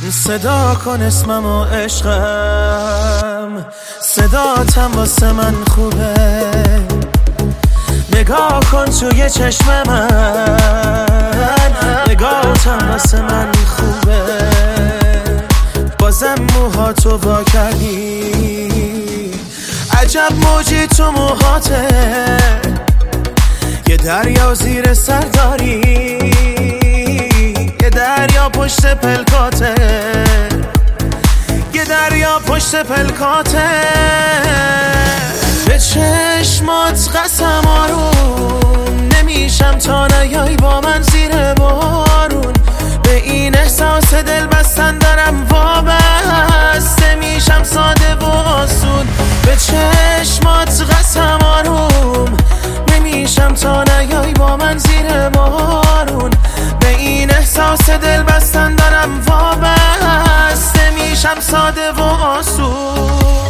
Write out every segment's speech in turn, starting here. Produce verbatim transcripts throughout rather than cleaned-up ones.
صدا کن اسمم و عشقم، صداتم واسه من خوبه. نگاه کن توی چشم من، نگاهتم واسه من خوبه. بازم موهاتو وا کردی، عجب موجی تو موهاته. یه دریا زیر سر داری، یه دریا پشت پلکاته، یه دریا پشت پلکاته. به چشمات قسم آروم نمیشم تا نیای با من زیر بارون. به این احساس دل بستن دارم وابسته میشم ساده و آسون. به چشمات قسم آروم نمیشم تا نیای با من زیر بارون. به این احساس دل بستن دارم وابسته میشم ساده و آسون.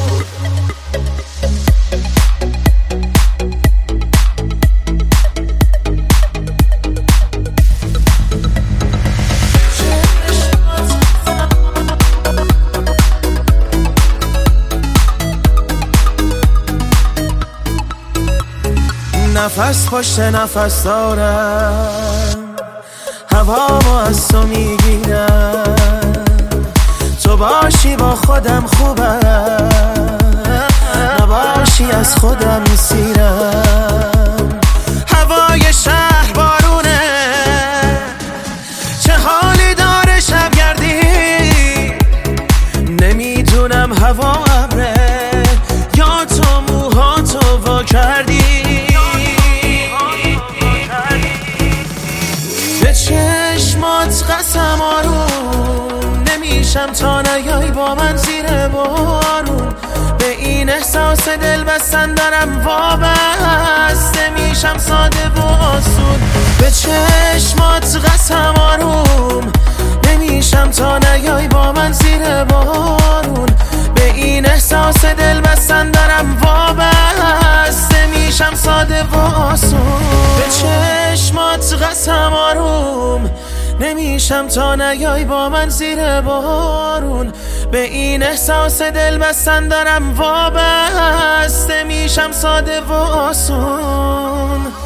نفس پشت نفس دارم، هوامو از تو میگیرم. تو باشی با خودم خوبم، نباشی از خودم میسیرم. هوای شهر بارونه، چه حالی داره شبگردی. نمیدونم هوا ابره یا تو موهاتو وا کردی. چشمات قسم آروم نمیشم تا نیای با من زیر بارون. به این احساس دل بستن دارم وابسته میشم ساده و آسون. به چشمات قسم آروم نمیشم تا نیای با من زیر بارون. به این احساس دل بستن دارم وابسته میشم ساده و آسون. به چشمات قسم آروم نمیشم تا نیای با من زیر بارون. به این احساس دل بستن دارم وابسته میشم ساده و آسون.